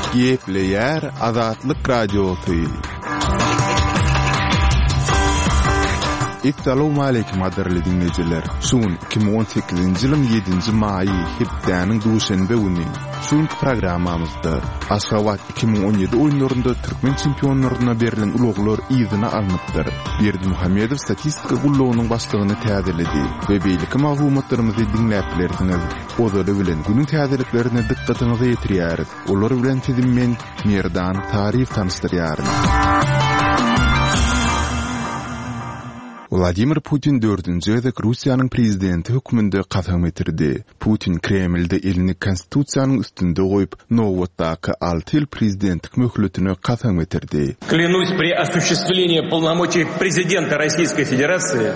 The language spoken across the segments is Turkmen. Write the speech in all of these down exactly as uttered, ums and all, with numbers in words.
Gepleyer Azatlyk Radiosu. Assalamu alaykum aderli dinleyijiler. Şun iki bin on sekizinji ýylyň ýedinji maýy hepdäniň duşanbe güni. Şun programmamyzda Aşgabat iki bin on ýedi oýunlarynda türkmen çempionlaryna berilen uluglar ýygyna alınıpdyr. Berdimuhammedow statistika gullugynyň başlygyny täzeledi we beýleki maglumatlarymyzy dinläp bilersiňiz. Ozary bilen günüň täzeliklerine dikkatinizi ýetirýär. Olar bilen sizin men Merdan tarif tanıştyrýar. Vladimir Putin dördünji gezek Russiýanyň prezidenti höküminde kasam etirdi. Putin Kremlde elini konstitusiýanyň üstünde goýup, Novotdaky alty ýyl prezidentlik möhletine kasam etirdi. Клянусь при осуществлении полномочий президента Российской Федерации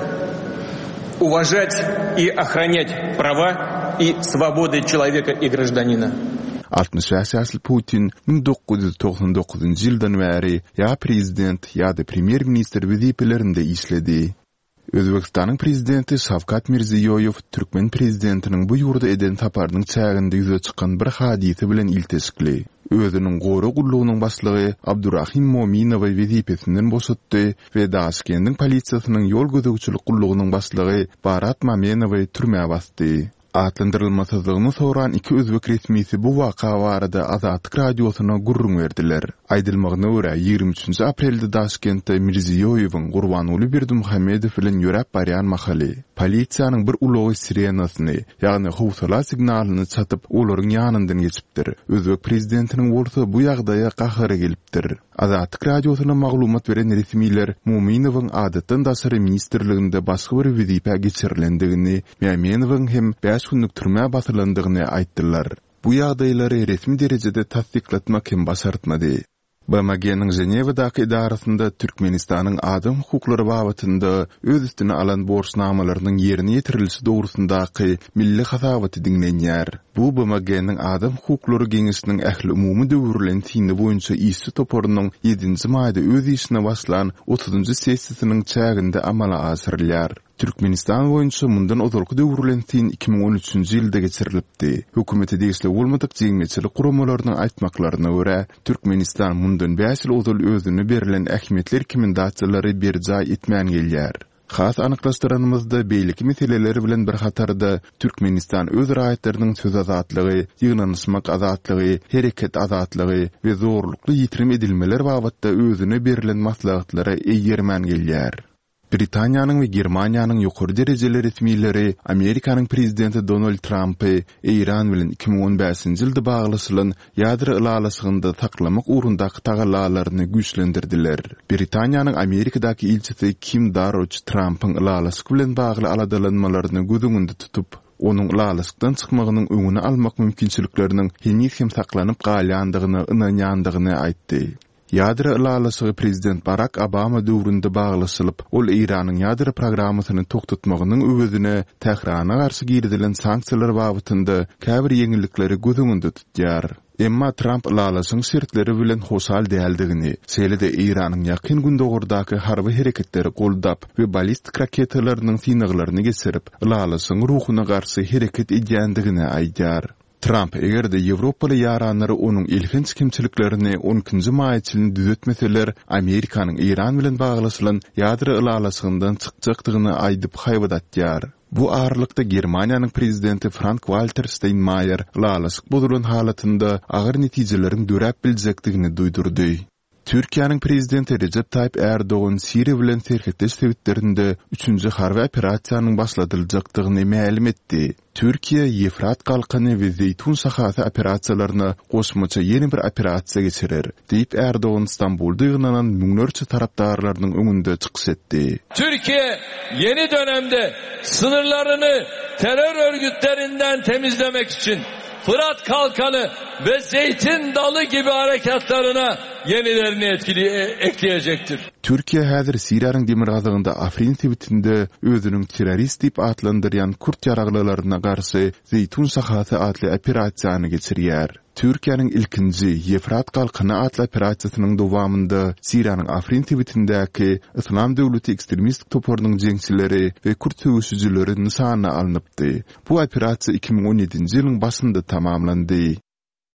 уважать и охранять права и свободы человека и гражданина. altmış ýaşly Putin bin dokuz ýüz toksan dokuzynjy ýyldan bäri ýa prezident ýa-da premier minister wezipelerinde işledi. Özbekistanyň prezidenti Şawkat Mirziýoýew Türkmen prezidentiniň bu ýurda eden taparynyň çäginde ýüze çykan bir hadisy bilen ilteşikli. Özüniň gowy gullugynyň başlygy Abdurrahim Mominowy wezipesinden boşatdy we Daşkendiň polisiýasynyň ýol gözegçilik gullugynyň başlygy Barat Mamenowy türmäge bastdy. Atlandyrylmasızlygyny soran iki özbek resmisi bu waka barada Azatlyk Radiosyna gurrun berdiler. Aýdylmagyna görä ýygrimi üçinji aprelde Daşkentde Mirziýoýewiň Gurbanuly Berdimuhammedow bilen ýörep barýan mahaly polisiýanyň bir ulogy sirenasyny, ýagny howsala signalyny çatyp olaryň ýanyndan geçipdir. Özbek prezidentiniň bolsa bu ýagdaýa gahary gelipdir. Azatlyk Radiosyna maglumat beren resmiler Mominowyň adatdan daşary ministerliginde başga bir wezipe geçirilendigini, Mamenowyň hem beş günlük türmäge basylandygyny aýtdylar. Bu ýagdaýlary resmi derejede tasdiklatmak hem başartmady. B M G'niň Jenewadaky idarasynda Türkmenistanyň adam hukuklary babatynda öz üstüne alan borçnamalarynyň ýerine ýetirilişi dogrusundaky milli hasabaty dinlenýär. Bu B M G'niň adam hukuklary geňişiniň ähli umumy döwürlen tini boýunça ýygy toporunyň ýedinji maýda öz işine başlan otuzynjy sessiýasynyň çäginde amala asyrylýar. Türkmenistan boýunça mundan ozalky döwürlen tin iki bin on üçinji ýylda geçirilipdi. Hökümeti diýişli bolmadyk jeňmeçilik guramalarynyň aýtmaklaryna görä, Türkmenistan mundan beş ýyl ozal özüne berilen ähmiýetler kimindatçylary berjaý etmän gelýär. Has anyklaşdyrmamyzda beýleki meseleleri bilen bir hatarda Türkmenistan öz raýatlarynyň söz azatlygy, ýygnanyşmak azatlygy, hereket azatlygy we zorlukly ýitirim edilmeler babatda özüne berilen maslahatlara eýermän gelýär. Britaniýanyň we Germaniýanyň ýokary derejeli resmileri Amerikanyň prezidenti Donald Trumpy Iran bilen iki bin on beşinji ýylda baglanşylan ýadry ýylalaşygynda taklamak ugrundaky tagallalaryny güýçlendirdiler. Britaniýanyň Amerikadaky elçisi Kim Darroch Trumpyň ýylalaşygy bilen bagly aladalanmalaryny gözüňde tutup, onuň ýylalaşykdan çykmagynyň öňüni almak mümkinçilikleriniň henüz hem saklanyp galýandygyny ynanýandygyny aýtdy. Ýadry ýylalaşygy prezident Barack Obama döwründe baglaşylyp, ol Iranyň ýadry programmasyny toktatmagynyň öwüzine Tehrana garşy girdilen sanksiýalar babynda käbir ýeňillikleri gözüňde tutýar. Emma Trump ýylalaşygyň şertleri bilen hoşal däldigini, selede Iranyň ýakyn gündogurdaky harby hereketleri goldap we ballistik raketalarynyň synaglaryny geçirip, ýylalaşygyň ruhyna garşy hereket edýändigini aýdýar. Trump egerde Ýewropaly ýaranlary onuň ilginç kimçiliklerini onunjy maýçylyny düzetmeseler, Amerikanyň Iran bilen baglaşylan ýadry ýylalaşygyndan çykjakdygyny aýdyp haýbadatýar. Bu aralykda Germaniýanyň prezidenti Frank-Walter Steinmeier ýylalaşyk bozulan halatynda agyr netijelerini dörep biljekdigini duýdurdy. Türkiýanyň prezidenti Recep Tayyip Erdoğan Siriýa bilen serhetleş sebitlerinde üçünji harby operasiýanyň başladyljakdygyny ma'lum etdi. Türkiýe Ýefrat galkany we Zeytun sahasy operasiýalaryny goşmaça ýeni bir operasiýa geçirer, diýip Erdoğan Istanbulda ýygnanan müňlerçe tarapdarlarynyň öňünde çykyş etdi. Türkiye yeni dönemde sınırlarını terör örgütlerinden temizlemek için Fırat Kalkanı ve Zeytin Dalı gibi harekatlarına yenilerini etkili, ekleyecektir. Türkiye häzir Siriýanyň demir gazagynda Afrin sebitinde özüniň terrorist diýip atlandyrýan Kurt ýaraglalaryna garşy Zeytun sahasy adly operasiýany geçirýär. Türkiýanyň ilkinji Ýefrat galkany adly operasiýasynyň dowamında Siriýanyň Afrin sebitindäki Islam döwleti ekstremistik toporunyň jeňçileri we Kurt söwüşçüleri nysana alınıpdy. Bu operasiýa iki bin on ýedinji ýylyň başynda tamamlandy.